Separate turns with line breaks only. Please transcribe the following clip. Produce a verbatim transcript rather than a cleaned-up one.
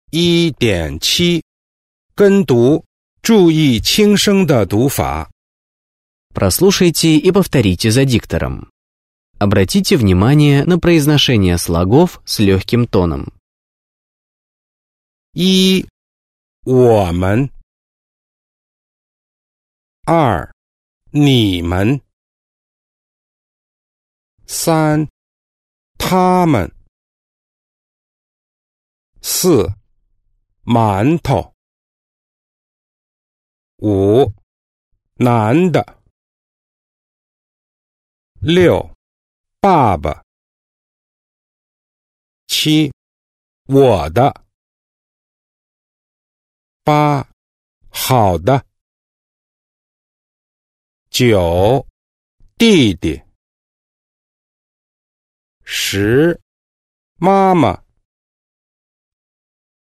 一点七，跟读，注意轻声的读法。
Прослушайте и повторите за диктором. Обратите внимание на произношение слогов с легким тоном.
一，我们。二，你们。三，他们。四，馒头。五，男的。六，爸爸。七，我的。八，好的。九，弟弟。十，妈妈。